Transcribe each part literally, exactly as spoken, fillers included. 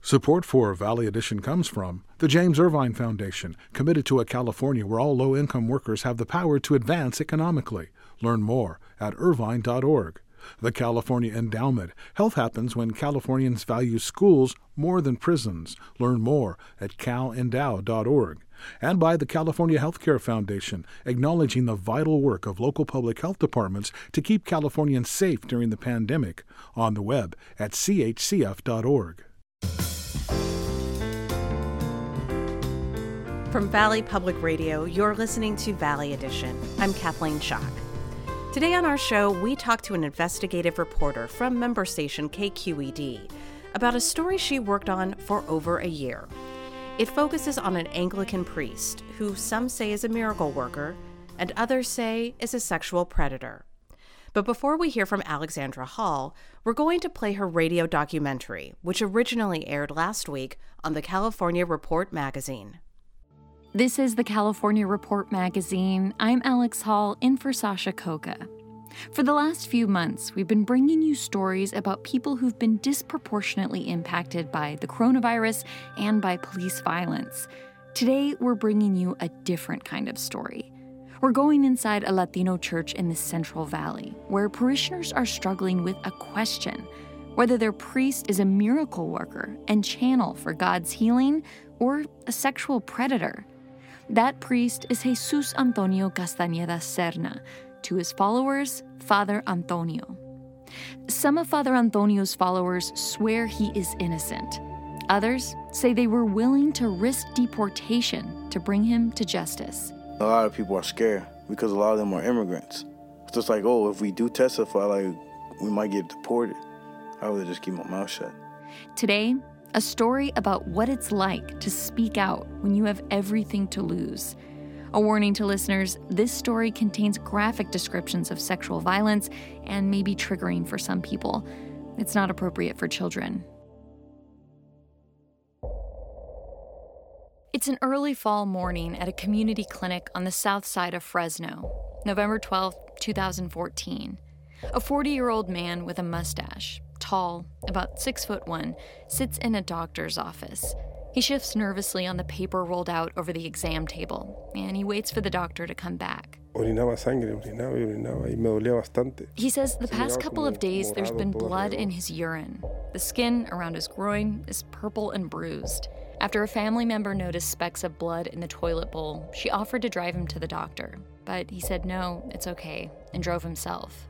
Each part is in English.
Support for Valley Edition comes from the James Irvine Foundation, committed to a California where all low-income workers have the power to advance economically. Learn more at irvine dot org. The California Endowment. Health happens when Californians value schools more than prisons. Learn more at cal endow dot org. And by the California Healthcare Foundation, acknowledging the vital work of local public health departments to keep Californians safe during the pandemic. On the web at c h c f dot org. From Valley Public Radio, you're listening to Valley Edition. I'm Kathleen Schock. Today on our show, we talk to an investigative reporter from member station K Q E D about a story she worked on for over a year. It focuses on an Anglican priest who some say is a miracle worker and others say is a sexual predator. But before we hear from Alexandra Hall, we're going to play her radio documentary, which originally aired last week on the California Report magazine. This is the California Report magazine. I'm Alex Hall, in for Sasha Koka. For the last few months, we've been bringing you stories about people who've been disproportionately impacted by the coronavirus and by police violence. Today, we're bringing you a different kind of story. We're going inside a Latino church in the Central Valley, where parishioners are struggling with a question: whether their priest is a miracle worker and channel for God's healing, or a sexual predator. That priest is Jesus Antonio Castañeda Serna. To his followers, Father Antonio. Some of Father Antonio's followers swear he is innocent. Others say they were willing to risk deportation to bring him to justice. A lot of people are scared because a lot of them are immigrants. It's just like, oh, if we do testify, like, we might get deported. I would just keep my mouth shut. Today, a story about what it's like to speak out when you have everything to lose. A warning to listeners, this story contains graphic descriptions of sexual violence and may be triggering for some people. It's not appropriate for children. It's an early fall morning at a community clinic on the south side of Fresno, November twelfth, twenty fourteen. A forty-year-old man with a mustache, tall, about six foot one, sits in a doctor's office. He shifts nervously on the paper rolled out over the exam table, and he waits for the doctor to come back. Orinaba sangre, orinaba y orinaba, y me dolía bastante. He says the past couple of days there's been blood in his urine. The skin around his groin is purple and bruised. After a family member noticed specks of blood in the toilet bowl, she offered to drive him to the doctor, but he said no, it's okay, and drove himself.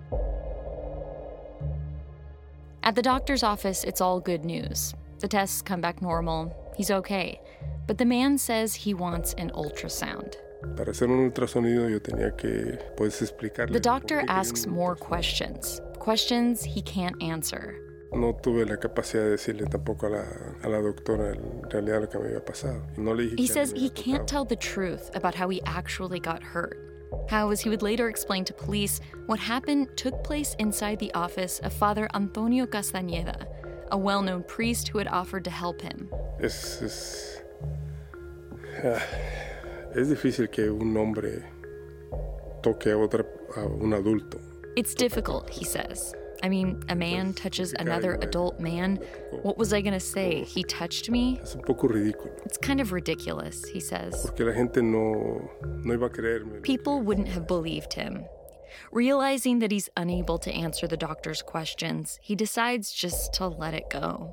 At the doctor's office, it's all good news. The tests come back normal. He's okay. But the man says he wants an ultrasound. Para hacer un ultrasonido yo tenía que pues explicarle. The doctor asks more questions. Questions he can't answer. No tuve la capacidad de decirle tampoco a la, a la doctora en realidad lo que me había pasado. No le dije he says he can't tell the truth about how he actually got hurt. How, as he would later explain to police, what happened took place inside the office of Father Antonio Castañeda, a well-known priest who had offered to help him. Es, es, uh, es difícil que un hombre toque a, otra, a un adulto. It's difficult, he says. I mean, a man touches another adult man. What was I going to say? He touched me? Es un poco ridículo. It's kind of ridiculous, he says. Porque la gente no, no iba a creerme. People wouldn't have believed him. Realizing that he's unable to answer the doctor's questions, he decides just to let it go.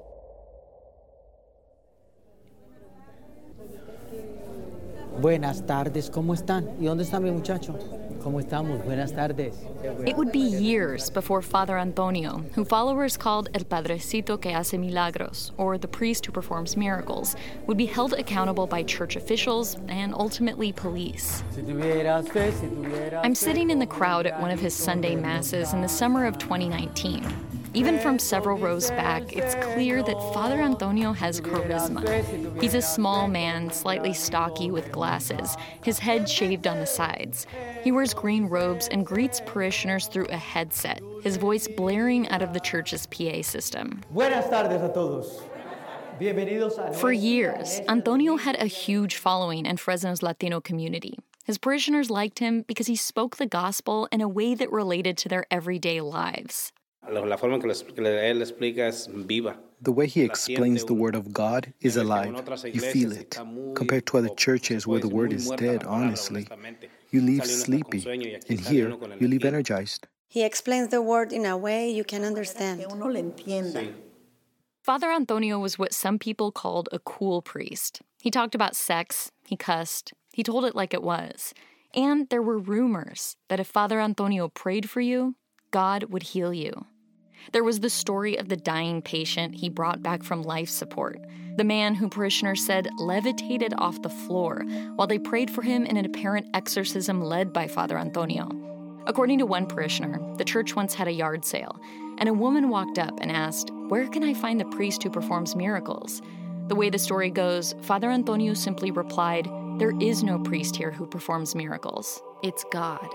Buenas tardes, ¿cómo están? ¿Y dónde está mi muchacho? ¿Cómo estamos? Buenas tardes. It would be years before Father Antonio, who followers called El Padrecito que hace milagros, or the priest who performs miracles, would be held accountable by church officials and ultimately police. I'm sitting in the crowd at one of his Sunday masses in the summer of twenty nineteen. Even from several rows back, it's clear that Father Antonio has charisma. He's a small man, slightly stocky with glasses, his head shaved on the sides. He wears green robes and greets parishioners through a headset, his voice blaring out of the church's P A system. Buenas tardes a todos. Bienvenidos a... For years, Antonio had a huge following in Fresno's Latino community. His parishioners liked him because he spoke the gospel in a way that related to their everyday lives. La forma que él explica es viva. The way he explains the Word of God is alive. You feel it. Compared to other churches where the Word is dead, honestly, you leave sleepy, and here you leave energized. He explains the Word in a way you can understand. Father Antonio was what some people called a cool priest. He talked about sex, he cussed, he told it like it was. And there were rumors that if Father Antonio prayed for you, God would heal you. There was the story of the dying patient he brought back from life support, the man who parishioners said levitated off the floor while they prayed for him in an apparent exorcism led by Father Antonio. According to one parishioner, the church once had a yard sale, and a woman walked up and asked, "Where can I find the priest who performs miracles?" The way the story goes, Father Antonio simply replied, "There is no priest here who performs miracles. It's God."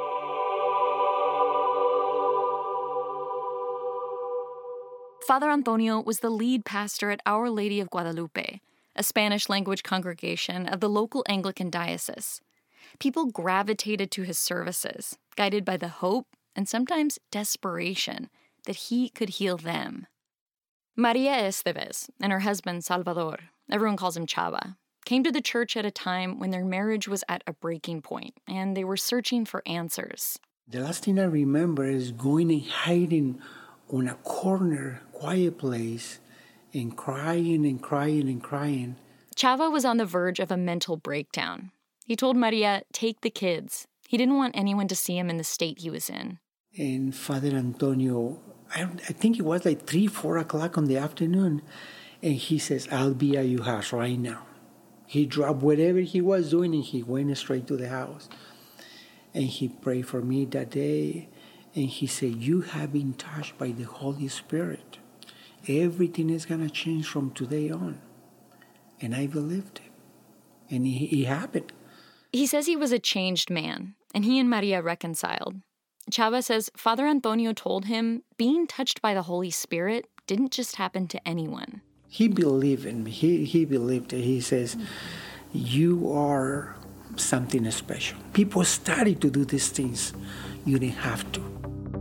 Father Antonio was the lead pastor at Our Lady of Guadalupe, a Spanish-language congregation of the local Anglican diocese. People gravitated to his services, guided by the hope and sometimes desperation that he could heal them. Maria Esteves and her husband Salvador, everyone calls him Chava, came to the church at a time when their marriage was at a breaking point, and they were searching for answers. The last thing I remember is going and hiding on a corner, quiet place, and crying and crying and crying. Chava was on the verge of a mental breakdown. He told Maria, take the kids. He didn't want anyone to see him in the state he was in. And Father Antonio, I, I think it was like three, four o'clock in the afternoon, and he says, "I'll be at your house right now." He dropped whatever he was doing and he went straight to the house. And he prayed for me that day. And he said, "You have been touched by the Holy Spirit. Everything is going to change from today on." And I believed it. And it, it happened. He says he was a changed man, and he and Maria reconciled. Chava says Father Antonio told him being touched by the Holy Spirit didn't just happen to anyone. He believed in me. He, he believed it. He says, "You are something special. People started to do these things. You didn't have to."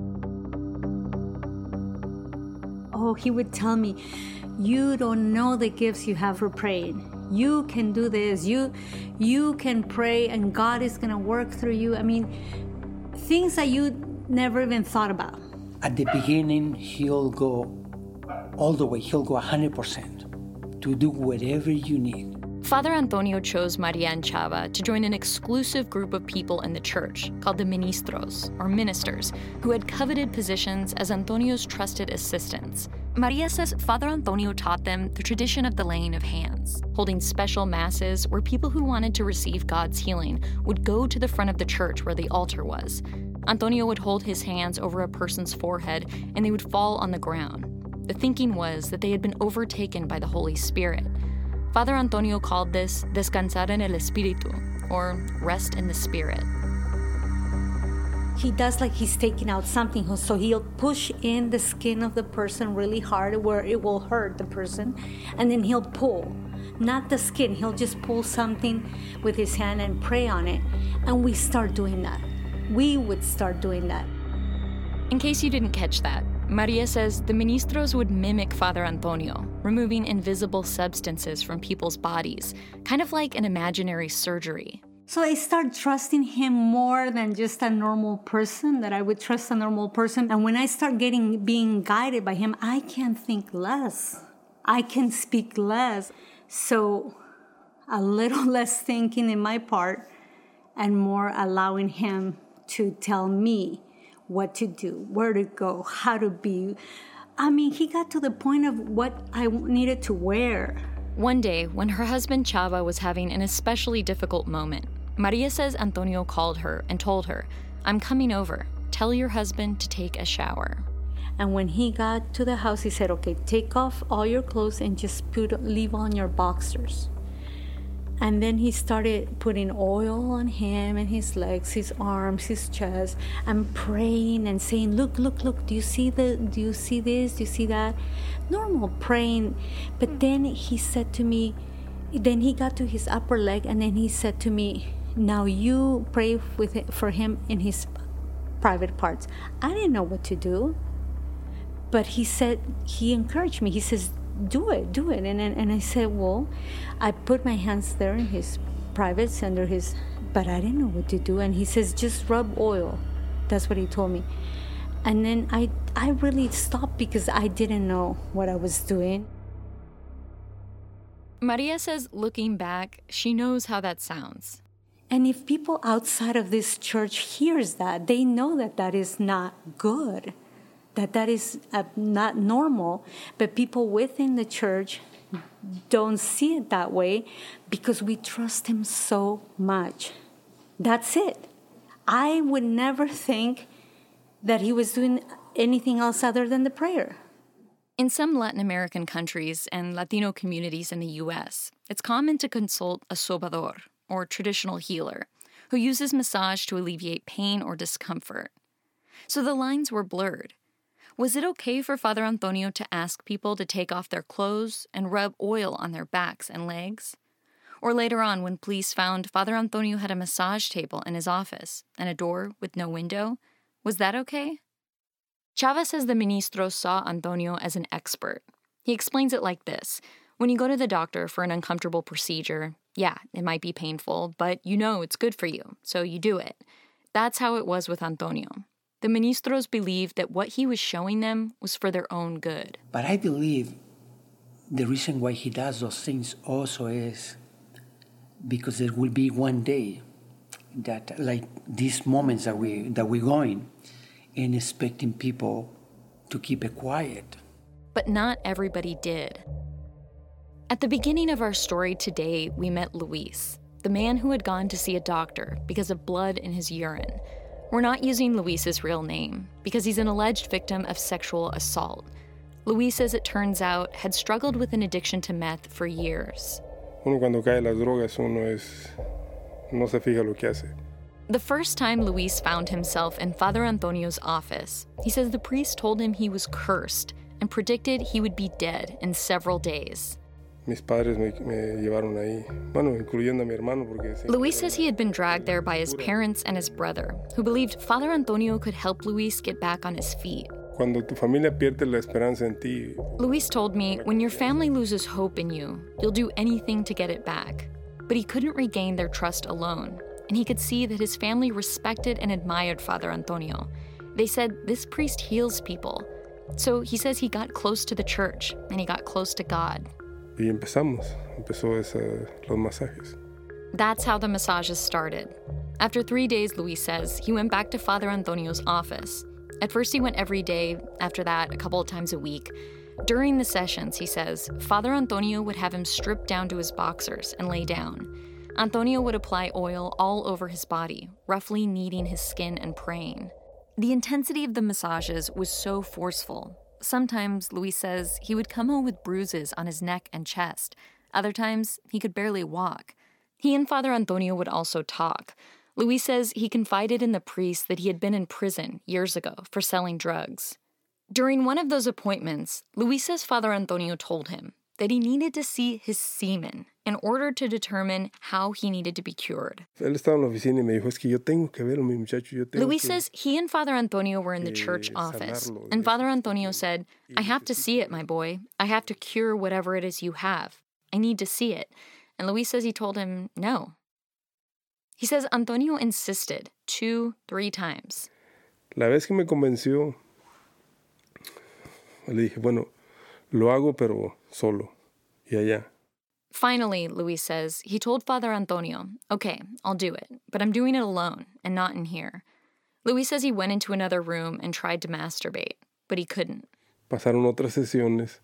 Oh, he would tell me, "You don't know the gifts you have for praying. You can do this. You, you can pray and God is going to work through you." I mean, things that you never even thought about. At the beginning, he'll go all the way. He'll go one hundred percent to do whatever you need. Father Antonio chose Maria and Chava to join an exclusive group of people in the church called the Ministros, or ministers, who had coveted positions as Antonio's trusted assistants. Maria says Father Antonio taught them the tradition of the laying of hands, holding special masses where people who wanted to receive God's healing would go to the front of the church where the altar was. Antonio would hold his hands over a person's forehead and they would fall on the ground. The thinking was that they had been overtaken by the Holy Spirit. Father Antonio called this descansar en el espíritu, or rest in the spirit. He does like he's taking out something, so he'll push in the skin of the person really hard where it will hurt the person, and then he'll pull. Not the skin, he'll just pull something with his hand and pray on it, and we start doing that. We would start doing that. In case you didn't catch that, Maria says the ministros would mimic Father Antonio, removing invisible substances from people's bodies, kind of like an imaginary surgery. So I start trusting him more than just a normal person, that I would trust a normal person. And when I start getting being guided by him, I can think less. I can speak less. So a little less thinking in my part and more allowing him to tell me what to do, where to go, how to be. I mean, he got to the point of what I needed to wear. One day, when her husband Chava was having an especially difficult moment, Maria says Antonio called her and told her, "I'm coming over. Tell your husband to take a shower." And when he got to the house, he said, "Okay, take off all your clothes and just put leave on your boxers." And then he started putting oil on him and his legs, his arms, his chest, and praying and saying, "Look, look, look, do you see the do you see this? Do you see that?" Normal praying. But then he said to me, then he got to his upper leg, and then he said to me, "Now you pray with it, for him in his private parts." I didn't know what to do. But he said, he encouraged me. He says, do it, do it. And, and, and I said, well, I put my hands there in his privates under his, but I didn't know what to do. And he says, just rub oil. That's what he told me. And then I, I really stopped because I didn't know what I was doing. Maria says, looking back, she knows how that sounds. And if people outside of this church hears that, they know that that is not good, that that is uh, not normal. But people within the church don't see it that way because we trust him so much. That's it. I would never think that he was doing anything else other than the prayer. In some Latin American countries and Latino communities in the U S, it's common to consult a sobador, or traditional healer, who uses massage to alleviate pain or discomfort. So the lines were blurred. Was it okay for Father Antonio to ask people to take off their clothes and rub oil on their backs and legs? Or later on, when police found Father Antonio had a massage table in his office and a door with no window, was that okay? Chava says the ministro saw Antonio as an expert. He explains it like this. When you go to the doctor for an uncomfortable procedure, yeah, it might be painful, but you know it's good for you, so you do it. That's how it was with Antonio. The ministros believed that what he was showing them was for their own good. But I believe the reason why he does those things also is because there will be one day that, like these moments that, we, that we're going, and expecting people to keep it quiet. But not everybody did. At the beginning of our story today, we met Luis, the man who had gone to see a doctor because of blood in his urine. We're not using Luis's real name because he's an alleged victim of sexual assault. Luis, as it turns out, had struggled with an addiction to meth for years. Uno cuando cae en las drogas, uno es, no se fija lo que hace. The first time Luis found himself in Father Antonio's office, he says the priest told him he was cursed and predicted he would be dead in several days. Mis padres me, me llevaron ahí, bueno, incluyendo a mi hermano, porque... Luis says he had been dragged there by his parents and his brother, who believed Father Antonio could help Luis get back on his feet. Cuando tu familia pierde la esperanza en ti... Luis told me, when your family loses hope in you, you'll do anything to get it back. But he couldn't regain their trust alone, and he could see that his family respected and admired Father Antonio. They said, this priest heals people. So he says he got close to the church, and he got close to God. Y empezamos, empezó esa, los masajes. That's how the massages started. After three days, Luis says, he went back to Father Antonio's office. At first he went every day, after that a couple of times a week. During the sessions, he says, Father Antonio would have him strip down to his boxers and lay down. Antonio would apply oil all over his body, roughly kneading his skin and praying. The intensity of the massages was so forceful. Sometimes, Luis says, he would come home with bruises on his neck and chest. Other times, he could barely walk. He and Father Antonio would also talk. Luis says he confided in the priest that he had been in prison years ago for selling drugs. During one of those appointments, Luis says Father Antonio told him that he needed to see his semen in order to determine how he needed to be cured. Él estaba en la oficina y me dijo, es que yo tengo que verlo, mi muchacho, yo tengo Luis que... says he and Father Antonio were in the church office, and Father Antonio said, I have to see it, my boy. I have to cure whatever it is you have. I need to see it. And Luis says he told him no. He says Antonio insisted two, three times. La vez que me convenció, le dije, bueno, lo hago pero solo, y allá. Finally, Luis says, he told Father Antonio, okay, I'll do it, but I'm doing it alone and not in here. Luis says he went into another room and tried to masturbate, but he couldn't. Pasaron otras sesiones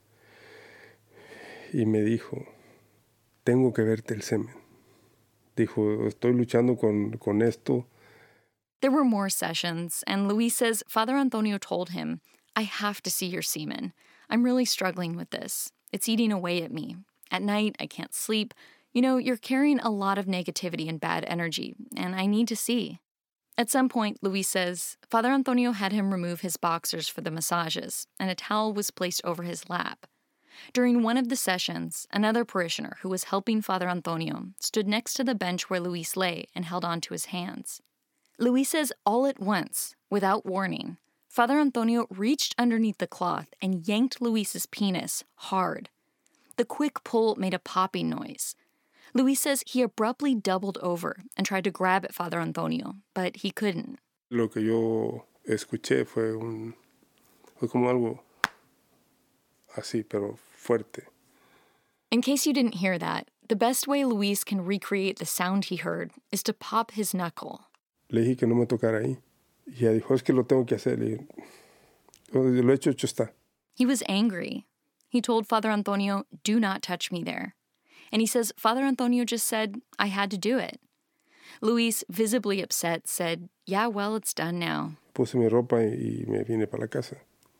y me dijo, tengo que verte el semen. Dijo, estoy luchando con, con esto. There were more sessions, and Luis says Father Antonio told him, I have to see your semen. I'm really struggling with this. It's eating away at me. At night, I can't sleep. You know, you're carrying a lot of negativity and bad energy, and I need to see. At some point, Luis says, Father Antonio had him remove his boxers for the massages, and a towel was placed over his lap. During one of the sessions, another parishioner who was helping Father Antonio stood next to the bench where Luis lay and held on to his hands. Luis says all at once, without warning, Father Antonio reached underneath the cloth and yanked Luis's penis hard. The quick pull made a popping noise. Luis says he abruptly doubled over and tried to grab at Father Antonio, but he couldn't. Lo que yo escuché fue un fue como algo así, pero fuerte. In case you didn't hear that, the best way Luis can recreate the sound he heard is to pop his knuckle. Le dije que no me tocara ahí. Y ella dijo, es que lo tengo que hacer. Le dije, lo hecho, hecho está. He was angry. He told Father Antonio, do not touch me there. And he says Father Antonio just said, I had to do it. Luis, visibly upset, said, yeah, well, it's done now. Puse mi ropa y me vine para la casa.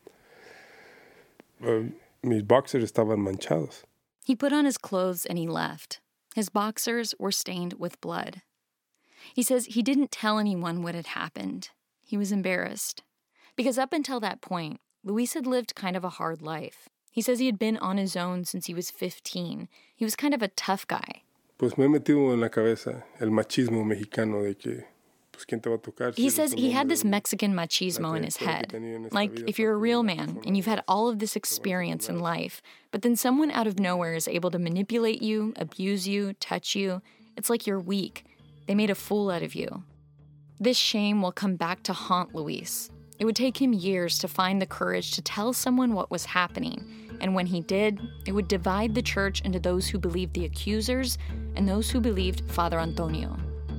Uh, mis boxers estaban manchados. He put on his clothes and he left. His boxers were stained with blood. He says he didn't tell anyone what had happened. He was embarrassed. Because up until that point, Luis had lived kind of a hard life. He says he had been on his own since he was fifteen. He was kind of a tough guy. Pues me he metido en la cabeza el machismo mexicano de que pues quién te va a tocar. He says he had this Mexican machismo in his head. Like, if you're a real man and you've had all of this experience in life, but then someone out of nowhere is able to manipulate you, abuse you, touch you, it's like you're weak. They made a fool out of you. This shame will come back to haunt Luis. It would take him years to find the courage to tell someone what was happening. And when he did, it would divide the church into those who believed the accusers and those who believed Father Antonio.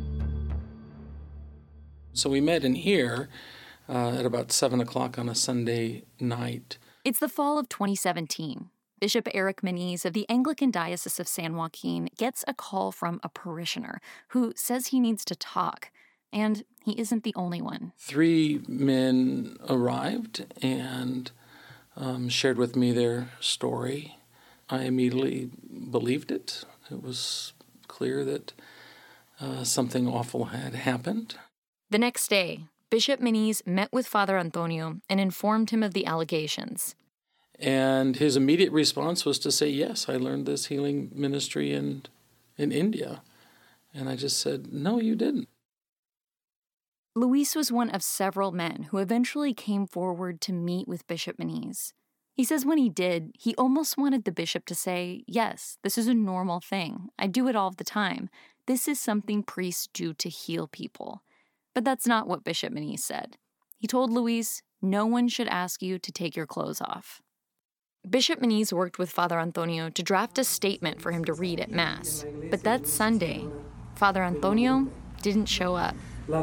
So we met in here uh, at about seven o'clock on a Sunday night. It's the fall of twenty seventeen. Bishop Eric Menees of the Anglican Diocese of San Joaquin gets a call from a parishioner who says he needs to talk. And he isn't the only one. Three men arrived and um, shared with me their story. I immediately believed it. It was clear that uh, something awful had happened. The next day, Bishop Menees met with Father Antonio and informed him of the allegations. And his immediate response was to say, yes, I learned this healing ministry in, in India. And I just said, no, you didn't. Luis was one of several men who eventually came forward to meet with Bishop Menees. He says when he did, he almost wanted the bishop to say, yes, this is a normal thing. I do it all the time. This is something priests do to heal people. But that's not what Bishop Menees said. He told Luis, no one should ask you to take your clothes off. Bishop Menees worked with Father Antonio to draft a statement for him to read at Mass. But that Sunday, Father Antonio didn't show up. In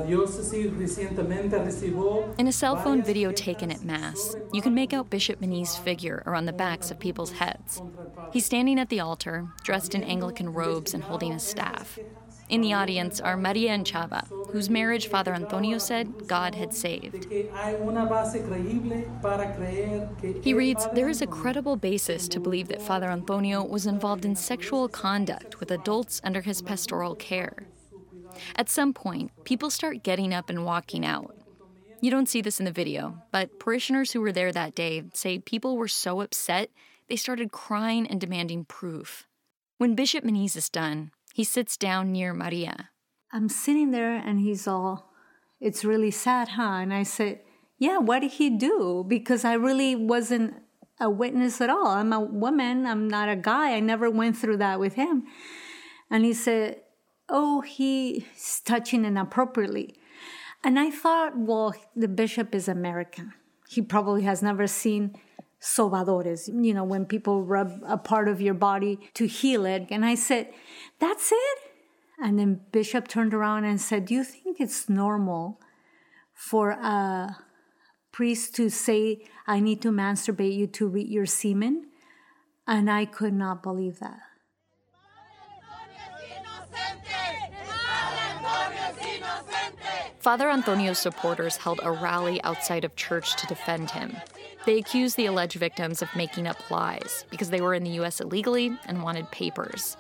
a cell phone video taken at Mass, you can make out Bishop Menees' figure around the backs of people's heads. He's standing at the altar, dressed in Anglican robes and holding a staff. In the audience are Maria and Chava, whose marriage Father Antonio said God had saved. He reads, there is a credible basis to believe that Father Antonio was involved in sexual conduct with adults under his pastoral care. At some point, people start getting up and walking out. You don't see this in the video, but parishioners who were there that day say people were so upset, they started crying and demanding proof. When Bishop Menees is done, he sits down near Maria. I'm sitting there and he's all, it's really sad, huh? And I said, yeah, what did he do? Because I really wasn't a witness at all. I'm a woman, I'm not a guy. I never went through that with him. And he said, oh, he's touching inappropriately. And I thought, well, the bishop is American. He probably has never seen sobadores, you know, when people rub a part of your body to heal it. And I said, that's it? And then Bishop turned around and said, do you think it's normal for a priest to say, I need to masturbate you to read your semen? And I could not believe that. Father Antonio's supporters held a rally outside of church to defend him. They accused the alleged victims of making up lies because they were in the U S illegally and wanted papers.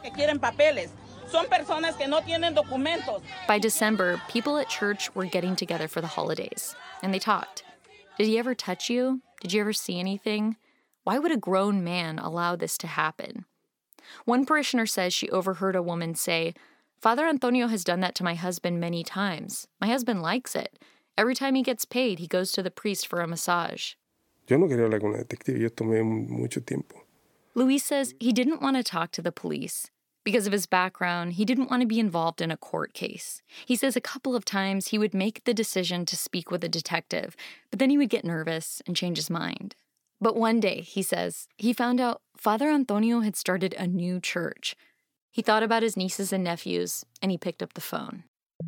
By December, people at church were getting together for the holidays, and they talked. Did he ever touch you? Did you ever see anything? Why would a grown man allow this to happen? One parishioner says she overheard a woman say, Father Antonio has done that to my husband many times. My husband likes it. Every time he gets paid, he goes to the priest for a massage. Yo no quería hablar con la detective. Yo tomé mucho tiempo. Luis says he didn't want to talk to the police. Because of his background, he didn't want to be involved in a court case. He says a couple of times he would make the decision to speak with a detective, but then he would get nervous and change his mind. But one day, he says, he found out Father Antonio had started a new church. He thought about his nieces and nephews, and he picked up the phone.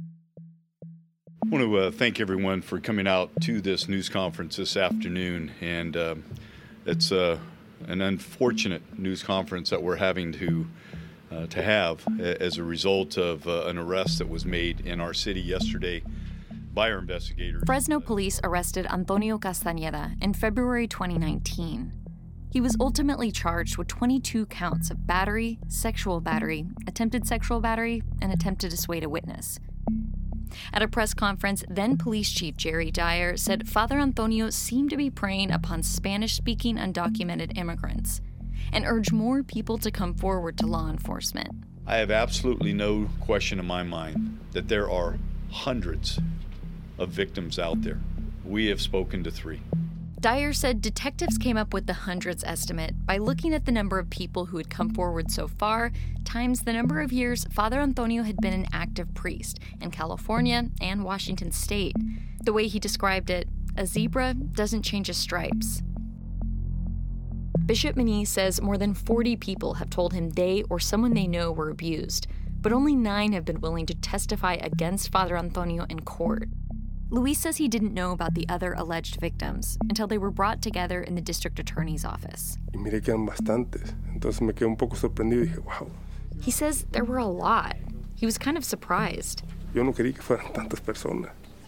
I want to uh, thank everyone for coming out to this news conference this afternoon. And uh, it's uh, an unfortunate news conference that we're having to Uh, to have as a result of uh, an arrest that was made in our city yesterday by our investigators. Fresno police arrested Antonio Castañeda in February twenty nineteen. He was ultimately charged with twenty-two counts of battery, sexual battery, attempted sexual battery, and attempt to dissuade a witness. At a press conference, then Police Chief Jerry Dyer said Father Antonio seemed to be preying upon Spanish-speaking undocumented immigrants and urged more people to come forward to law enforcement. I have absolutely no question in my mind that there are hundreds of victims out there. We have spoken to three. Dyer said detectives came up with the hundreds estimate by looking at the number of people who had come forward so far times the number of years Father Antonio had been an active priest in California and Washington state. The way he described it, a zebra doesn't change its stripes. Bishop Meniz says more than forty people have told him they or someone they know were abused, but only nine have been willing to testify against Father Antonio in court. Luis says he didn't know about the other alleged victims until they were brought together in the district attorney's office. Y miré que eran bastantes, entonces me quedé un poco sorprendido y dije, wow. He says there were a lot. He was kind of surprised. Yo no quería que fueran tantas personas.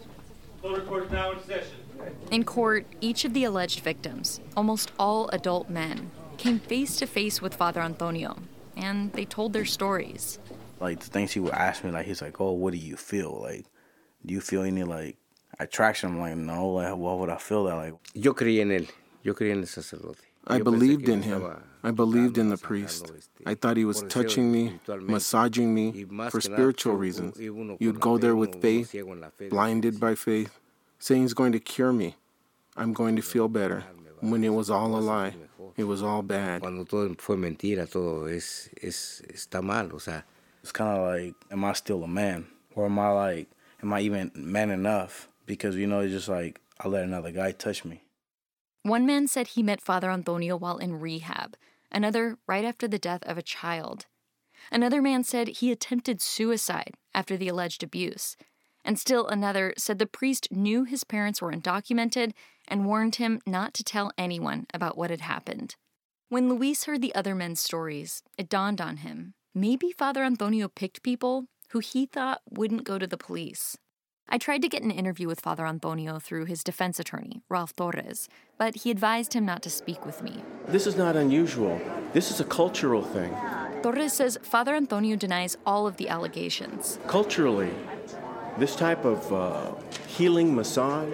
Full report now in session. In court, each of the alleged victims, almost all adult men, came face to face with Father Antonio, and they told their stories. Like, the things he would ask me, like, he's like, oh, what do you feel? Like, do you feel any, like, attraction? I'm like, no, like, what would I feel that, like? Yo creí en él. Yo creí en el sacerdote. I believed in him. I believed in the priest. I thought he was touching me, massaging me for spiritual reasons. You'd go there with faith, blinded by faith, saying he's going to cure me. I'm going to feel better. When it was all a lie, it was all bad. Cuando todo fue mentira, todo es, es, está mal, o sea. It's kind of like, am I still a man? Or am I like, am I even man enough? Because, you know, it's just like, I let another guy touch me. One man said he met Father Antonio while in rehab, another right after the death of a child. Another man said he attempted suicide after the alleged abuse. And still another said the priest knew his parents were undocumented and warned him not to tell anyone about what had happened. When Luis heard the other men's stories, it dawned on him. Maybe Father Antonio picked people who he thought wouldn't go to the police. I tried to get an interview with Father Antonio through his defense attorney, Ralph Torres, but he advised him not to speak with me. This is not unusual. This is a cultural thing. Torres says Father Antonio denies all of the allegations. Culturally, this type of uh, healing massage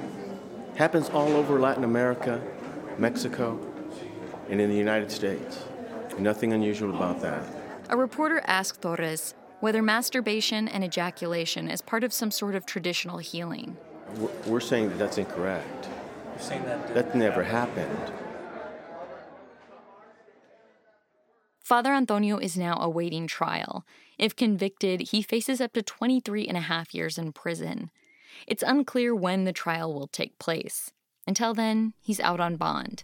happens all over Latin America, Mexico, and in the United States. Nothing unusual about that. A reporter asked Torres whether masturbation and ejaculation is part of some sort of traditional healing. We're saying that that's incorrect. You're saying that... That never happened. Father Antonio is now awaiting trial. If convicted, he faces up to twenty-three and a half years in prison. It's unclear when the trial will take place. Until then, he's out on bond.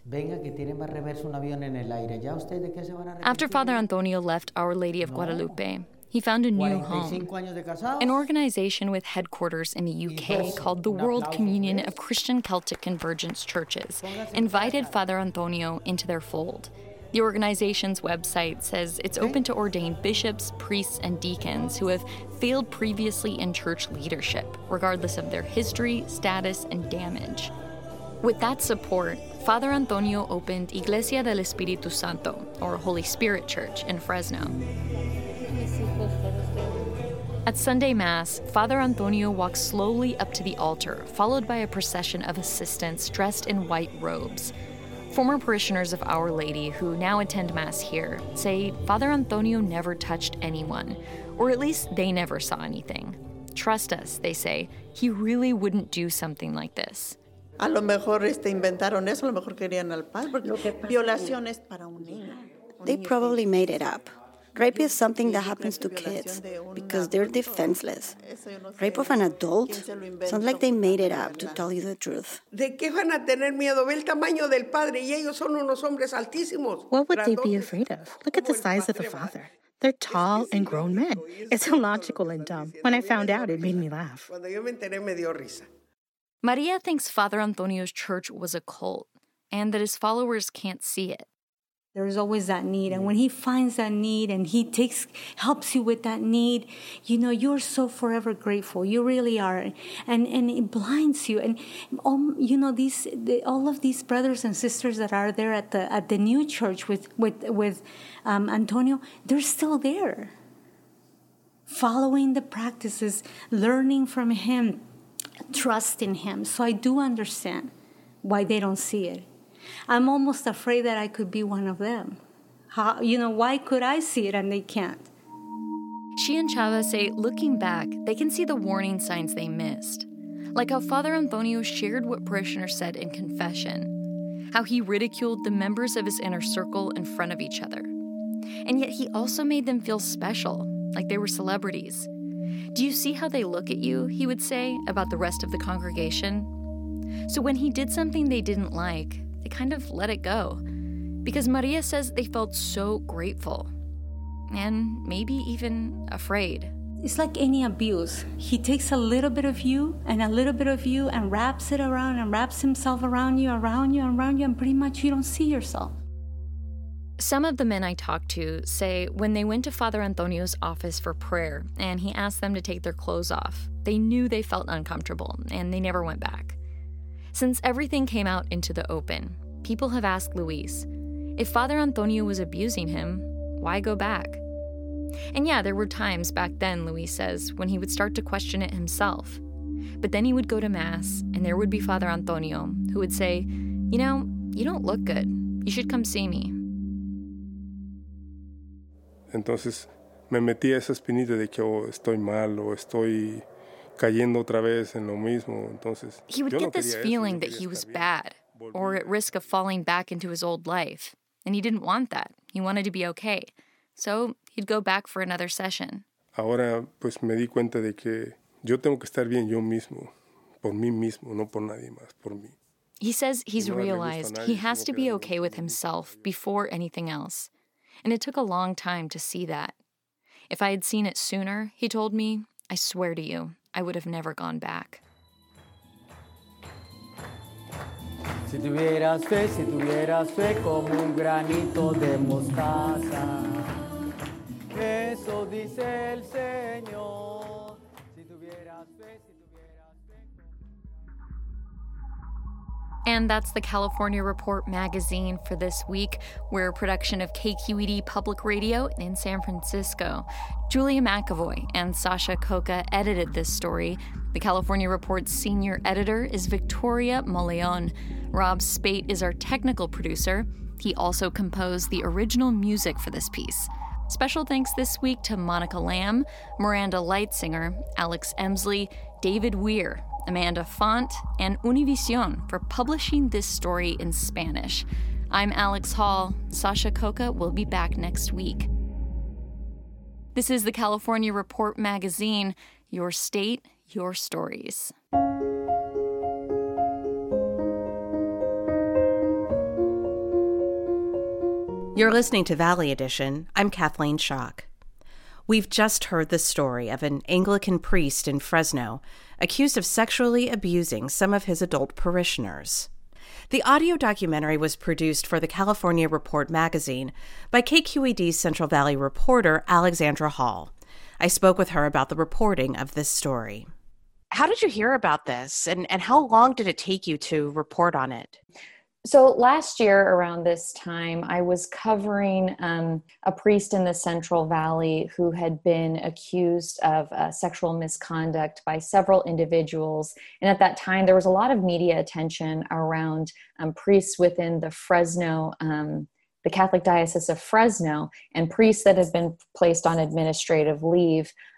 After Father Antonio left Our Lady of Guadalupe, he found a new home, an organization with headquarters in the U K called the World Communion of Christian Celtic Convergence Churches, invited Father Antonio into their fold. The organization's website says it's open to ordain bishops, priests, and deacons who have failed previously in church leadership, regardless of their history, status, and damage. With that support, Father Antonio opened Iglesia del Espíritu Santo, or Holy Spirit Church, in Fresno. At Sunday Mass, Father Antonio walks slowly up to the altar, followed by a procession of assistants dressed in white robes. Former parishioners of Our Lady who now attend Mass here say Father Antonio never touched anyone, or at least they never saw anything. Trust us, they say, he really wouldn't do something like this. A lo mejor este, inventaron eso, a lo mejor querían al padre, porque violación es para un niño. They probably made it up. Rape is something that happens to kids because they're defenseless. Rape of an adult sounds like they made it up to tell you the truth. ¿De qué van a tener miedo? Ve el tamaño del padre y ellos son unos hombres altísimos. What would they be afraid of? Look at the size of the father. They're tall and grown men. It's illogical and dumb. When I found out, it made me laugh. Cuando yo me enteré, me dio risa. Maria thinks Father Antonio's church was a cult and that his followers can't see it. There's always that need. And when he finds that need and he takes, helps you with that need, you know, you're so forever grateful. You really are. And and it blinds you. And, um, you know, these the, all of these brothers and sisters that are there at the at the new church with, with, with um, Antonio, they're still there. Following the practices, learning from him, trusting him. So I do understand why they don't see it. I'm almost afraid that I could be one of them. How, you know, why could I see it and they can't? She and Chava say, looking back, they can see the warning signs they missed. Like how Father Antonio shared what parishioners said in confession, how he ridiculed the members of his inner circle in front of each other. And yet he also made them feel special, like they were celebrities. Do you see how they look at you, he would say, about the rest of the congregation? So when he did something they didn't like, they kind of let it go, because Maria says they felt so grateful and maybe even afraid. It's like any abuse. He takes a little bit of you and a little bit of you and wraps it around and wraps himself around you, around you, around you, and pretty much you don't see yourself. Some of the men I talked to say when they went to Father Antonio's office for prayer and he asked them to take their clothes off, they knew they felt uncomfortable and they never went back. Since everything came out into the open, people have asked Luis, if Father Antonio was abusing him, why go back? And yeah, there were times back then, Luis says, when he would start to question it himself. But then he would go to Mass, and there would be Father Antonio, who would say, you know, you don't look good. You should come see me. Entonces, me metí a esa espinita de que oh, estoy mal o estoy cayendo otra vez en lo mismo. Entonces, he would get this feeling that he was bad or at risk of falling back into his old life. And he didn't want that. He wanted to be okay. So he'd go back for another session. Ahora, pues me di cuenta de que yo tengo que estar bien yo mismo, por mí mismo, no por nadie más, por mí. He says he's realized he has to be okay with himself before anything else. And it took a long time to see that. If I had seen it sooner, he told me, I swear to you, I would have never gone back. Si tuvieras fe, si tuvieras fe como un granito de mostaza, eso dice el Señor. Si tuvieras fe, si tuvieras fe. And that's the California Report magazine for this week. We're a production of K Q E D Public Radio in San Francisco. Julia McAvoy and Sasha Coca edited this story. The California Report's senior editor is Victoria Moleon. Rob Spate is our technical producer. He also composed the original music for this piece. Special thanks this week to Monica Lamb, Miranda Leitzinger, Alex Emsley, David Weir, Amanda Font, and Univision for publishing this story in Spanish. I'm Alex Hall. Sasha Coca will be back next week. This is the California Report magazine. Your state, your stories. You're listening to Valley Edition. I'm Kathleen Schock. We've just heard the story of an Anglican priest in Fresno accused of sexually abusing some of his adult parishioners. The audio documentary was produced for the California Report magazine by K Q E D's Central Valley reporter Alexandra Hall. I spoke with her about the reporting of this story. How did you hear about this, and, and how long did it take you to report on it? So last year around this time, I was covering um, a priest in the Central Valley who had been accused of uh, sexual misconduct by several individuals. And at that time, there was a lot of media attention around um, priests within the Fresno, um, the Catholic Diocese of Fresno, and priests that had been placed on administrative leave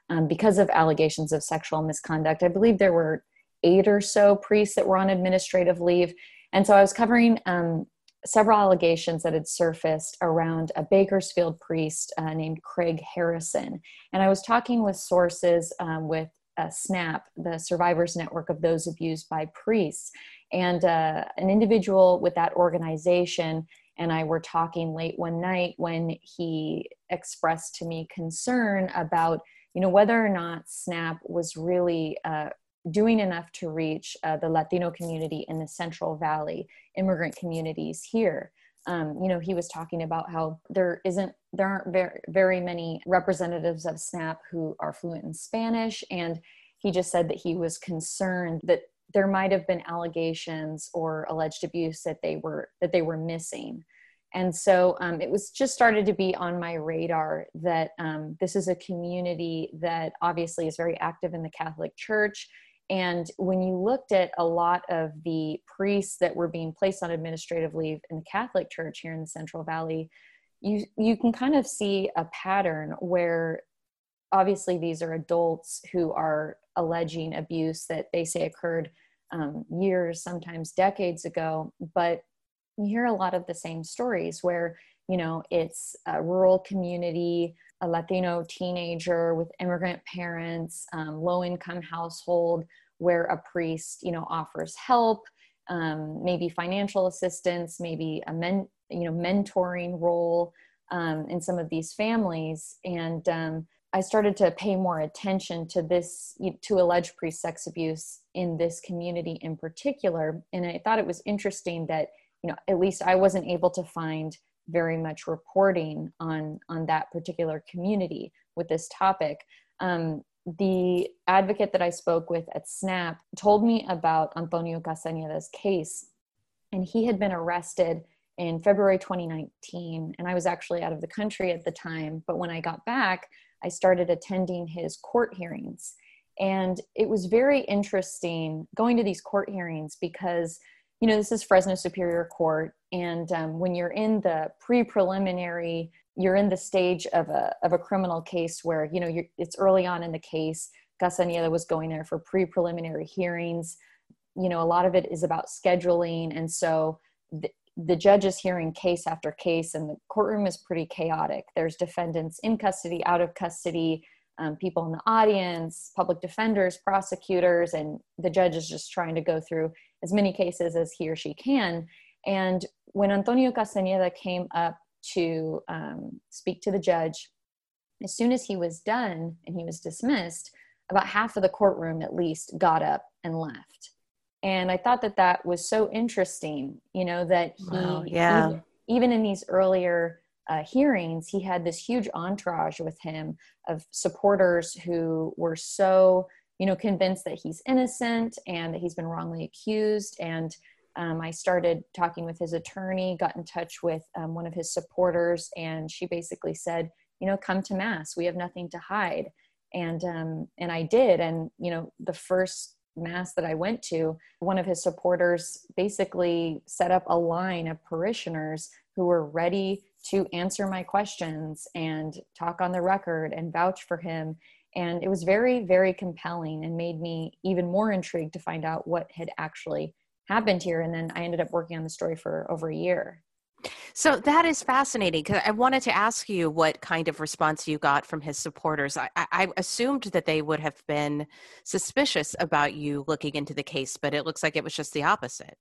um, because of allegations of sexual misconduct. I believe there were eight or so priests that were on administrative leave. And so I was covering um, several allegations that had surfaced around a Bakersfield priest uh, named Craig Harrison. And I was talking with sources um, with uh, SNAP, the Survivors Network of Those Abused by Priests. And uh, an individual with that organization and I were talking late one night when he expressed to me concern about, you know, whether or not SNAP was really uh, doing enough to reach uh, the Latino community in the Central Valley, immigrant communities here. Um, you know, he was talking about how there isn't, there aren't very, very many representatives of SNAP who are fluent in Spanish. And he just said that he was concerned that there might have been allegations or alleged abuse that they were, that they were missing. And so um, it was just started to be on my radar that um, this is a community that obviously is very active in the Catholic Church. And when you looked at a lot of the priests that were being placed on administrative leave in the Catholic Church here in the Central Valley, you, you can kind of see a pattern where obviously these are adults who are alleging abuse that they say occurred um, years, sometimes decades ago, but you hear a lot of the same stories where, you know, it's a rural community, a Latino teenager with immigrant parents, um, low-income household where a priest, you know, offers help, um, maybe financial assistance, maybe a men, you know, mentoring role um, in some of these families. And um, I started to pay more attention to this, to alleged priest sex abuse in this community in particular. And I thought it was interesting that, you know, at least I wasn't able to find very much reporting on, on that particular community with this topic. Um, the advocate that I spoke with at SNAP told me about Antonio Castañeda's case, and he had been arrested in February twenty nineteen, and I was actually out of the country at the time, but when I got back, I started attending his court hearings. And it was very interesting going to these court hearings because, you know, this is Fresno Superior Court. And um, when you're in the pre-preliminary, you're in the stage of a of a criminal case where, you know, you're, it's early on in the case. Castañeda was going there for pre-preliminary hearings. You know, a lot of it is about scheduling. And so the, the judge is hearing case after case, and the courtroom is pretty chaotic. There's defendants in custody, out of custody, um, people in the audience, public defenders, prosecutors, and the judge is just trying to go through as many cases as he or she can. And when Antonio Castañeda came up to um, speak to the judge, as soon as he was done and he was dismissed, about half of the courtroom at least got up and left. And I thought that that was so interesting, you know, that he, wow, yeah. even, even in these earlier uh, hearings, he had this huge entourage with him of supporters who were so, you know, convinced that he's innocent and that he's been wrongly accused. And um, I started talking with his attorney, got in touch with um, one of his supporters, and she basically said, you know, come to Mass. We have nothing to hide. And, um, and I did. And, you know, the first Mass that I went to, one of his supporters basically set up a line of parishioners who were ready to answer my questions and talk on the record and vouch for him. And it was very, very compelling and made me even more intrigued to find out what had actually happened here. And then I ended up working on the story for over a year. So that is fascinating, because I wanted to ask you what kind of response you got from his supporters. I, I assumed that they would have been suspicious about you looking into the case, but it looks like it was just the opposite.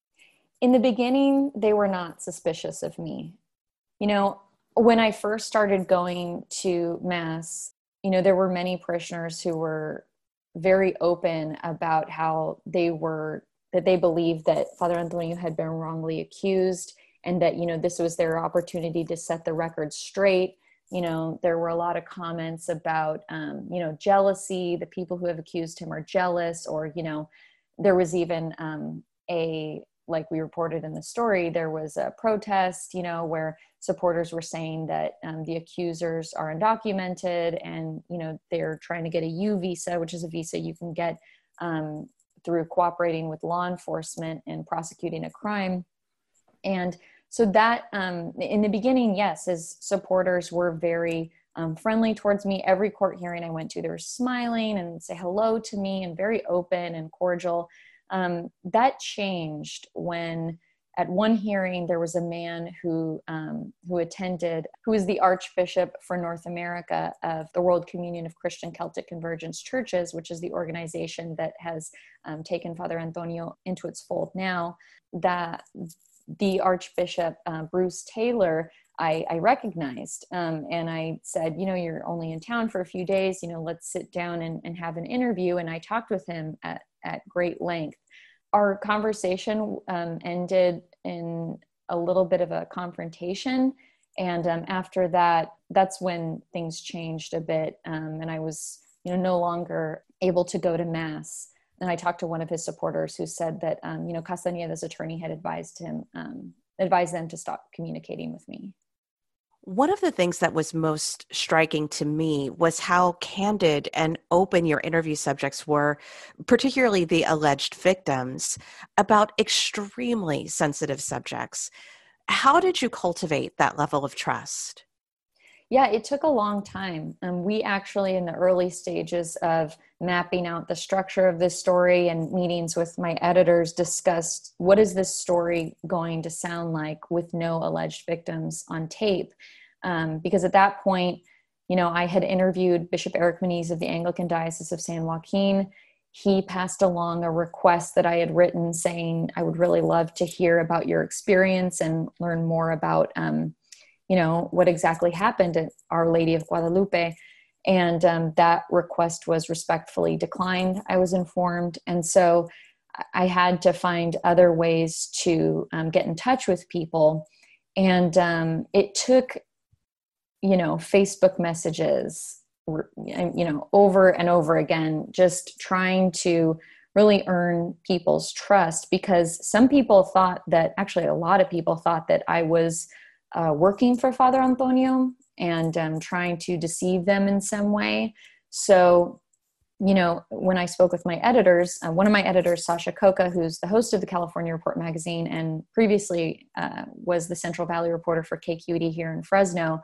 In the beginning, they were not suspicious of me. You know, when I first started going to Mass, you know, there were many parishioners who were very open about how they were, that they believed that Father Antonio had been wrongly accused, and that, you know, this was their opportunity to set the record straight. You know, there were a lot of comments about, um, you know, jealousy. The people who have accused him are jealous, or, you know, there was even um, a, like we reported in the story, there was a protest, you know, where supporters were saying that um, the accusers are undocumented, and, you know, they're trying to get a U visa, which is a visa you can get um, through cooperating with law enforcement and prosecuting a crime. And so that um, in the beginning, yes, his supporters were very um, friendly towards me. Every court hearing I went to, they were smiling and say hello to me and very open and cordial. Um, that changed when at one hearing, there was a man who um, who attended, who is the Archbishop for North America of the World Communion of Christian Celtic Convergence Churches, which is the organization that has um, taken Father Antonio into its fold now. That the Archbishop, uh, Bruce Taylor, I, I recognized, um, and I said, you know, you're only in town for a few days, you know, let's sit down and, and have an interview. And I talked with him at, at great length. Our conversation um, ended in a little bit of a confrontation. And um, after that, that's when things changed a bit. Um, and I was, you know, no longer able to go to Mass. And I talked to one of his supporters who said that, um, you know, Castañeda's attorney had advised him, um, advised them to stop communicating with me. One of the things that was most striking to me was how candid and open your interview subjects were, particularly the alleged victims, about extremely sensitive subjects. How did you cultivate that level of trust? Yeah, it took a long time. Um, we actually, in the early stages of mapping out the structure of this story and meetings with my editors, discussed what is this story going to sound like with no alleged victims on tape. Um, because at that point, you know, I had interviewed Bishop Eric Moniz of the Anglican Diocese of San Joaquin. He passed along a request that I had written saying, I would really love to hear about your experience and learn more about, um, you know, what exactly happened at Our Lady of Guadalupe. And um, that request was respectfully declined, I was informed. And so I had to find other ways to um, get in touch with people. And um, it took, you know, Facebook messages, you know, over and over again, just trying to really earn people's trust, because some people thought that, actually a lot of people thought that I was uh, working for Father Antonio and um, trying to deceive them in some way. So, you know, when I spoke with my editors, uh, one of my editors, Sasha Coca, who's the host of the California Report magazine and previously uh, was the Central Valley reporter for K Q E D here in Fresno,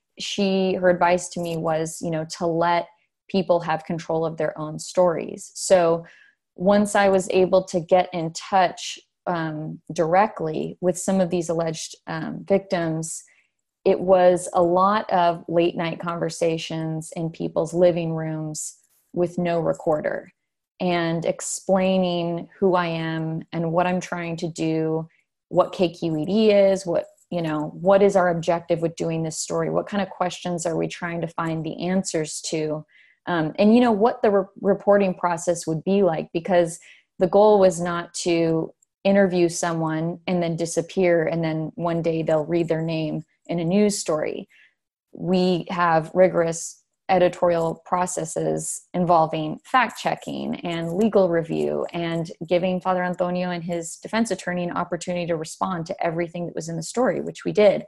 she, her advice to me was, you know, to let people have control of their own stories. So once I was able to get in touch um, directly with some of these alleged um, victims, it was a lot of late night conversations in people's living rooms with no recorder, and explaining who I am and what I'm trying to do, what K Q E D is, what, you know, what is our objective with doing this story? What kind of questions are we trying to find the answers to? Um, and, you know, what the re- reporting process would be like, because the goal was not to interview someone and then disappear and then one day they'll read their name in a news story. We have rigorous editorial processes involving fact-checking and legal review and giving Father Antonio and his defense attorney an opportunity to respond to everything that was in the story, which we did.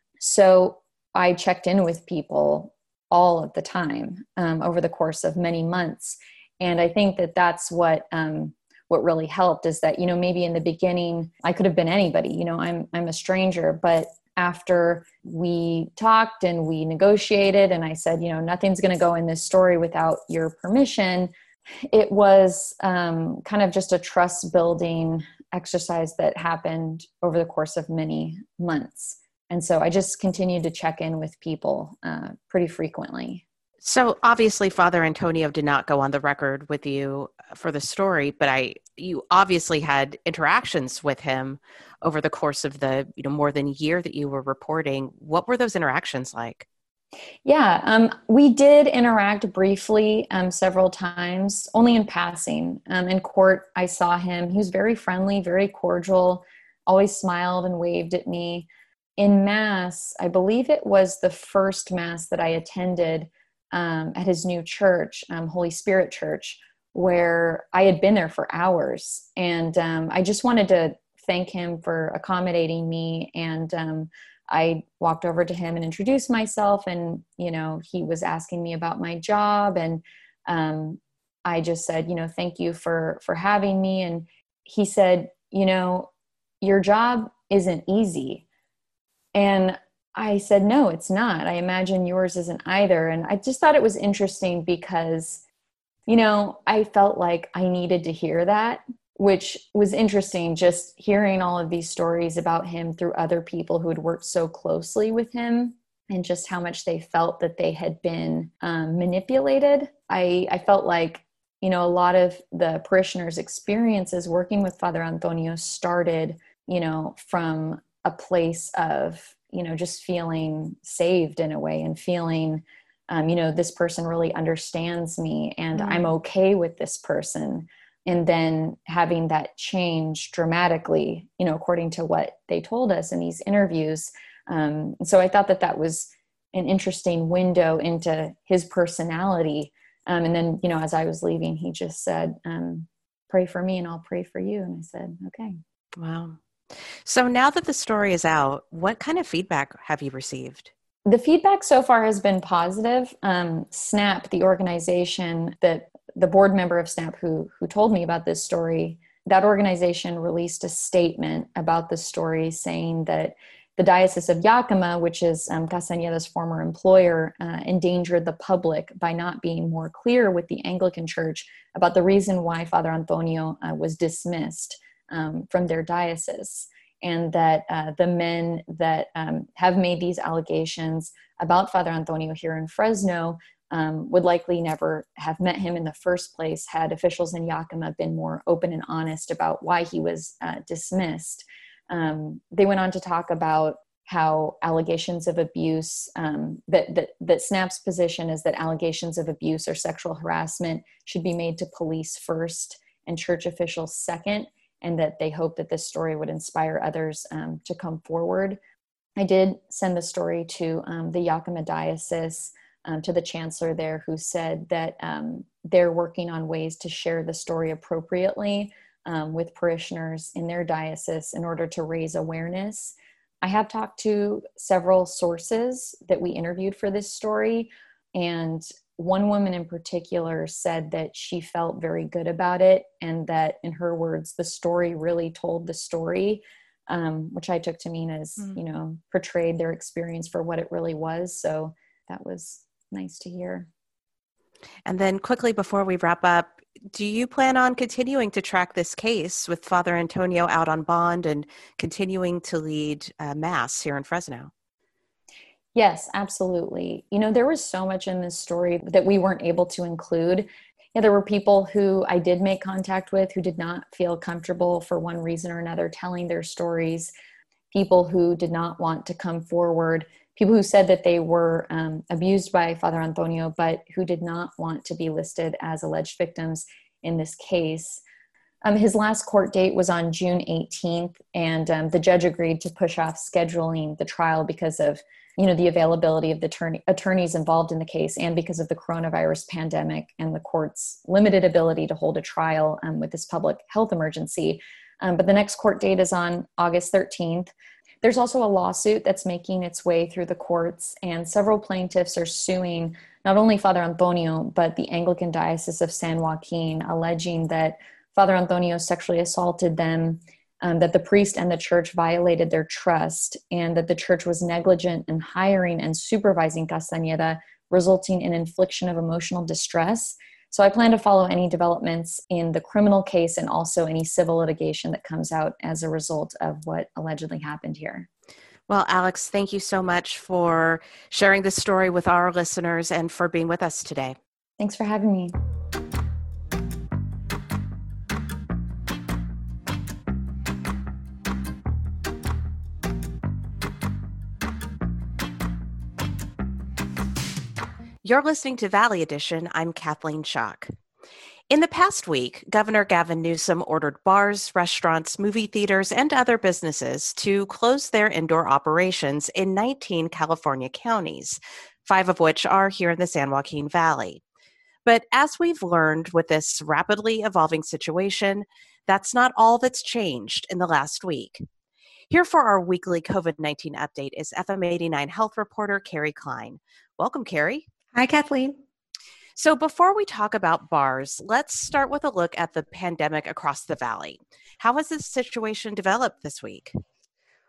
So I checked in with people all of the time um, over the course of many months. And I think that that's what um, what really helped, is that, you know, maybe in the beginning, I could have been anybody, you know, I'm I'm a stranger, but after we talked and we negotiated and I said, you know, nothing's going to go in this story without your permission, it was um, kind of just a trust building exercise that happened over the course of many months. And so I just continued to check in with people uh, pretty frequently. So obviously Father Antonio did not go on the record with you for the story, but I, you obviously had interactions with him over the course of the, you know, more than a year that you were reporting. What were those interactions like? Yeah, um, we did interact briefly um, several times, only in passing. Um, in court, I saw him. He was very friendly, very cordial, always smiled and waved at me. In Mass, I believe it was the first Mass that I attended um, at his new church, um, Holy Spirit Church, where I had been there for hours. And um, I just wanted to thank him for accommodating me. And um, I walked over to him and introduced myself. And, you know, he was asking me about my job. And um, I just said, you know, thank you for, for having me. And he said, you know, your job isn't easy. And I said, no, it's not. I imagine yours isn't either. And I just thought it was interesting because, you know, I felt like I needed to hear that, which was interesting, just hearing all of these stories about him through other people who had worked so closely with him and just how much they felt that they had been um, manipulated. I, I felt like, you know, a lot of the parishioners' experiences working with Father Antonio started, you know, from a place of, you know, just feeling saved in a way and feeling, um, you know, this person really understands me and mm. I'm okay with this person. And then having that change dramatically, you know, according to what they told us in these interviews. Um, so I thought that that was an interesting window into his personality. Um, and then, you know, as I was leaving, he just said, um, pray for me and I'll pray for you. And I said, okay. Wow. So now that the story is out, what kind of feedback have you received? The feedback so far has been positive. Um, SNAP, the organization that the board member of SNAP who who told me about this story, that organization released a statement about the story saying that the Diocese of Yakima, which is um, Castañeda's former employer, uh, endangered the public by not being more clear with the Anglican Church about the reason why Father Antonio uh, was dismissed um, from their diocese. And that uh, the men that um, have made these allegations about Father Antonio here in Fresno um, would likely never have met him in the first place had officials in Yakima been more open and honest about why he was uh, dismissed. Um, they went on to talk about how allegations of abuse, um, that, that, that SNAP's position is that allegations of abuse or sexual harassment should be made to police first and church officials second, and that they hope that this story would inspire others um, to come forward. I did send the story to um, the Yakima Diocese, um, to the chancellor there, who said that um, they're working on ways to share the story appropriately um, with parishioners in their diocese in order to raise awareness. I have talked to several sources that we interviewed for this story, and one woman in particular said that she felt very good about it and that, in her words, the story really told the story, um, which I took to mean as, mm. you know, portrayed their experience for what it really was. So that was nice to hear. And then quickly before we wrap up, do you plan on continuing to track this case with Father Antonio out on bond and continuing to lead uh, Mass here in Fresno? Yes, absolutely. You know, there was so much in this story that we weren't able to include. Yeah, there were people who I did make contact with who did not feel comfortable for one reason or another telling their stories, people who did not want to come forward, people who said that they were um, abused by Father Antonio, but who did not want to be listed as alleged victims in this case. Um, his last court date was on June eighteenth, and um, the judge agreed to push off scheduling the trial because of you know, the availability of the attorney, attorneys involved in the case and because of the coronavirus pandemic and the court's limited ability to hold a trial um, with this public health emergency. Um, but the next court date is on August thirteenth. There's also a lawsuit that's making its way through the courts, and several plaintiffs are suing not only Father Antonio, but the Anglican Diocese of San Joaquin, alleging that Father Antonio sexually assaulted them, Um, that the priest and the church violated their trust, and that the church was negligent in hiring and supervising Castañeda, resulting in infliction of emotional distress. So I plan to follow any developments in the criminal case and also any civil litigation that comes out as a result of what allegedly happened here. Well, Alex, thank you so much for sharing this story with our listeners and for being with us today. Thanks for having me. You're listening to Valley Edition. I'm Kathleen Schock. In the past week, Governor Gavin Newsom ordered bars, restaurants, movie theaters, and other businesses to close their indoor operations in nineteen California counties, five of which are here in the San Joaquin Valley. But as we've learned with this rapidly evolving situation, that's not all that's changed in the last week. Here for our weekly COVID nineteen update is F M eighty-nine health reporter Carrie Klein. Welcome, Carrie. Hi, Kathleen. So before we talk about bars, let's start with a look at the pandemic across the valley. How has this situation developed this week?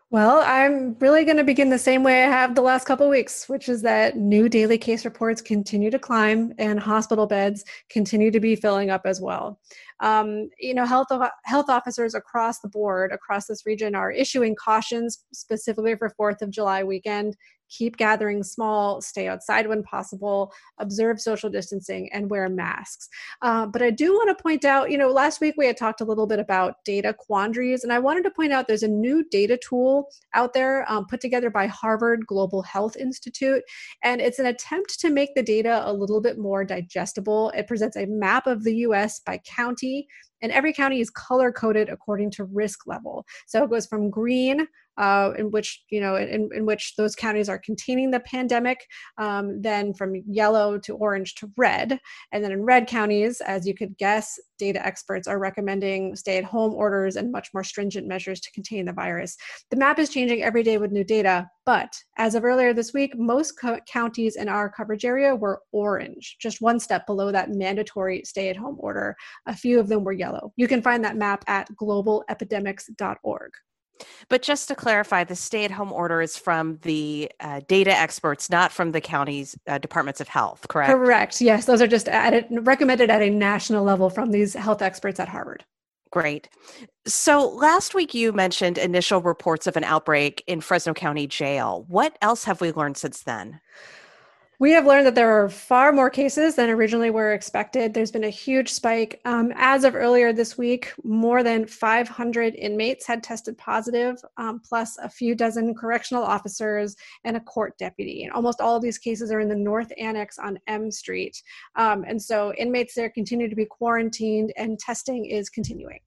Well, I'm really going to begin the same way I have the last couple of weeks, which is that new daily case reports continue to climb and hospital beds continue to be filling up as well. Um, you know, health health officers across the board, across this region, are issuing cautions specifically for fourth of July weekend. Keep gathering small, stay outside when possible, observe social distancing, and wear masks. Uh, but I do want to point out, you know, last week we had talked a little bit about data quandaries, and I wanted to point out there's a new data tool out there um, put together by Harvard Global Health Institute, and it's an attempt to make the data a little bit more digestible. It presents a map of the U S by county, and every county is color-coded according to risk level. So it goes from green, Uh, in which, you know, in, in which those counties are containing the pandemic, um, then from yellow to orange to red. And then in red counties, as you could guess, data experts are recommending stay-at-home orders and much more stringent measures to contain the virus. The map is changing every day with new data, but as of earlier this week, most co- counties in our coverage area were orange, just one step below that mandatory stay-at-home order. A few of them were yellow. You can find that map at global epidemics dot org. But just to clarify, the stay-at-home order is from the uh, data experts, not from the county's uh, departments of health, correct? Correct. Yes, those are just added, recommended at a national level from these health experts at Harvard. Great. So last week you mentioned initial reports of an outbreak in Fresno County Jail. What else have we learned since then? We have learned that there are far more cases than originally were expected. There's been a huge spike. Um, as of earlier this week, more than five hundred inmates had tested positive, um, plus a few dozen correctional officers and a court deputy. And almost all of these cases are in the North Annex on M Street. Um, and so inmates there continue to be quarantined and testing is continuing.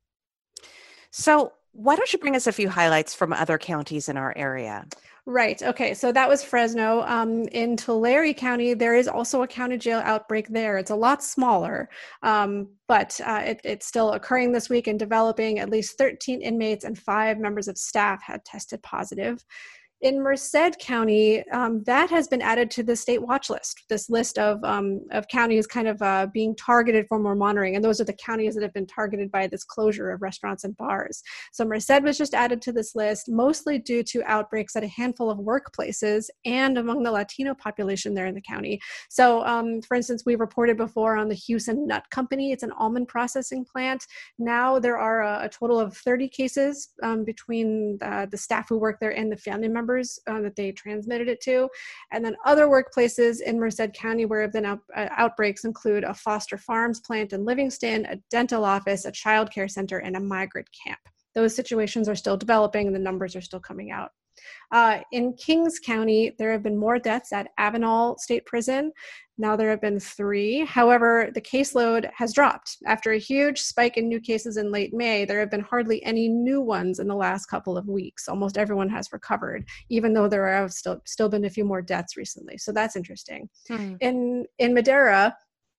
So why don't you bring us a few highlights from other counties in our area? Right. Okay. So that was Fresno. Um, in Tulare County, there is also a county jail outbreak there. It's a lot smaller, um, but uh, it, it's still occurring this week and developing. At least thirteen inmates and five members of staff had tested positive. In Merced County, um, that has been added to the state watch list, this list of um, of counties kind of uh, being targeted for more monitoring. And those are the counties that have been targeted by this closure of restaurants and bars. So Merced was just added to this list, mostly due to outbreaks at a handful of workplaces and among the Latino population there in the county. So um, for instance, we reported before on the Houston Nut Company. It's an almond processing plant. Now there are a, a total of thirty cases um, between uh, the staff who work there and the family members Uh, that they transmitted it to. And then other workplaces in Merced County where have been out, uh, outbreaks include a Foster Farms plant in Livingston, a dental office, a child care center, and a migrant camp. Those situations are still developing and the numbers are still coming out. Uh, in Kings County, there have been more deaths at Avenal State Prison. Now there have been three. However, the caseload has dropped. After a huge spike in new cases in late May, there have been hardly any new ones in the last couple of weeks. Almost everyone has recovered, even though there have still, still been a few more deaths recently. So that's interesting. Hmm. In, in Madera,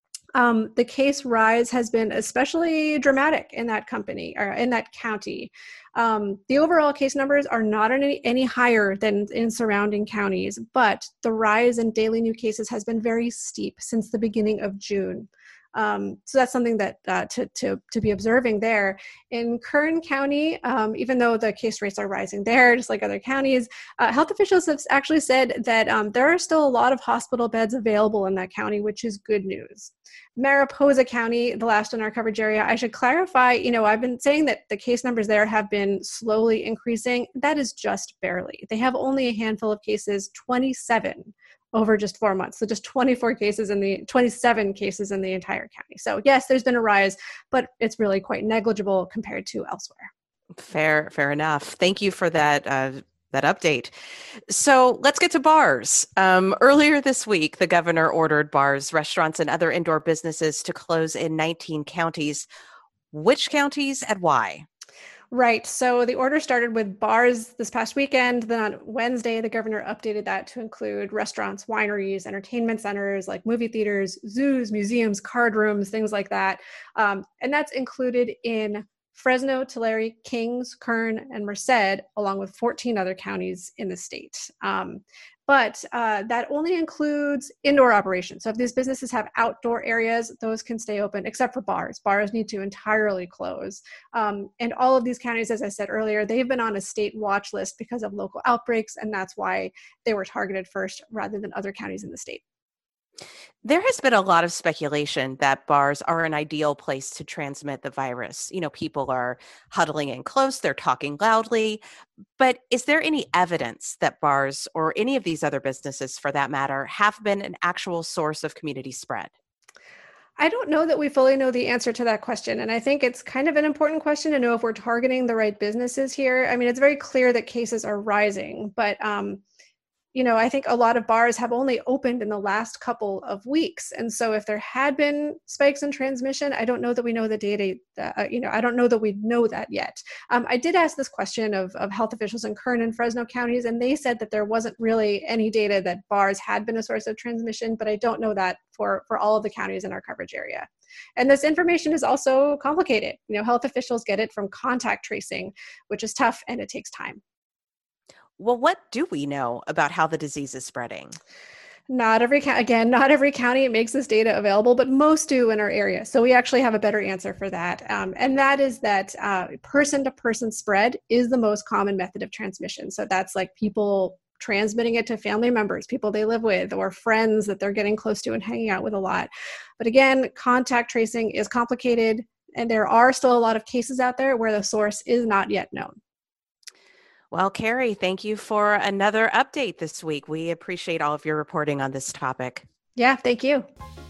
Um, the case rise has been especially dramatic in that company or in that county. Um, the overall case numbers are not any, any higher than in surrounding counties, but the rise in daily new cases has been very steep since the beginning of June. Um, so that's something that uh, to, to, to be observing there. In Kern County, um, even though the case rates are rising there, just like other counties, uh, health officials have actually said that um, there are still a lot of hospital beds available in that county, which is good news. Mariposa County, the last in our coverage area, I should clarify, you know, I've been saying that the case numbers there have been slowly increasing. That is just barely. They have only a handful of cases, twenty-seven over just four months. So just twenty-four cases in the, twenty-seven cases in the entire county. So yes, there's been a rise, but it's really quite negligible compared to elsewhere. Fair, fair enough. Thank you for that, uh, that update. So let's get to bars. Um, earlier this week, the governor ordered bars, restaurants, and other indoor businesses to close in nineteen counties. Which counties and why? Right. So the order started with bars this past weekend. Then on Wednesday, the governor updated that to include restaurants, wineries, entertainment centers like movie theaters, zoos, museums, card rooms, things like that. Um, and that's included in Fresno, Tulare, Kings, Kern, and Merced, along with fourteen other counties in the state. Um, But uh, that only includes indoor operations. So if these businesses have outdoor areas, those can stay open, except for bars. Bars need to entirely close. Um, and all of these counties, as I said earlier, they've been on a state watch list because of local outbreaks, and that's why they were targeted first rather than other counties in the state. There has been a lot of speculation that bars are an ideal place to transmit the virus. You know, people are huddling in close, they're talking loudly. But is there any evidence that bars, or any of these other businesses for that matter, have been an actual source of community spread? I don't know that we fully know the answer to that question. And I think it's kind of an important question to know if we're targeting the right businesses here. I mean, it's very clear that cases are rising, but um, you know, I think a lot of bars have only opened in the last couple of weeks. And so if there had been spikes in transmission, I don't know that we know the data, uh, you know, I don't know that we know that yet. Um, I did ask this question of, of health officials in Kern and Fresno counties, and they said that there wasn't really any data that bars had been a source of transmission, but I don't know that for, for all of the counties in our coverage area. And this information is also complicated. You know, health officials get it from contact tracing, which is tough and it takes time. Well, what do we know about how the disease is spreading? Not every, again, not every county makes this data available, but most do in our area. So we actually have a better answer for that. Um, and that is that uh, person-to-person spread is the most common method of transmission. So that's like people transmitting it to family members, people they live with, or friends that they're getting close to and hanging out with a lot. But again, contact tracing is complicated, and there are still a lot of cases out there where the source is not yet known. Well, Carrie, thank you for another update this week. We appreciate all of your reporting on this topic. Yeah, thank you.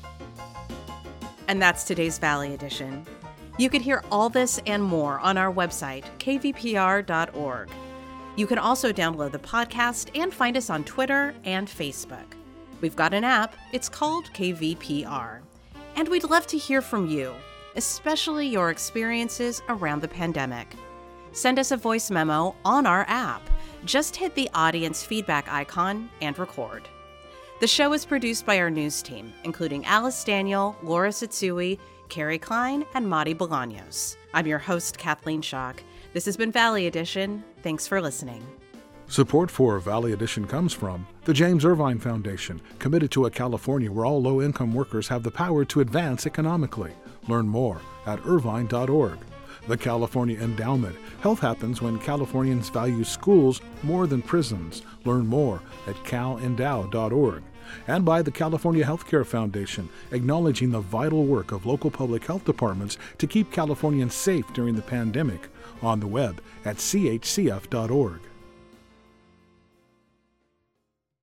And that's today's Valley Edition. You can hear all this and more on our website, k v p r dot org. You can also download the podcast and find us on Twitter and Facebook. We've got an app. It's called K V P R. And we'd love to hear from you, especially your experiences around the pandemic. Send us a voice memo on our app. Just hit the audience feedback icon and record. The show is produced by our news team, including Alice Daniel, Laura Satsui, Carrie Klein, and Madi Bolaños. I'm your host, Kathleen Schock. This has been Valley Edition. Thanks for listening. Support for Valley Edition comes from the James Irvine Foundation, committed to a California where all low-income workers have the power to advance economically. Learn more at irvine dot org. The California Endowment. Health happens when Californians value schools more than prisons. Learn more at cal endow dot org. And by the California Healthcare Foundation, acknowledging the vital work of local public health departments to keep Californians safe during the pandemic. On the web at c h c f dot org.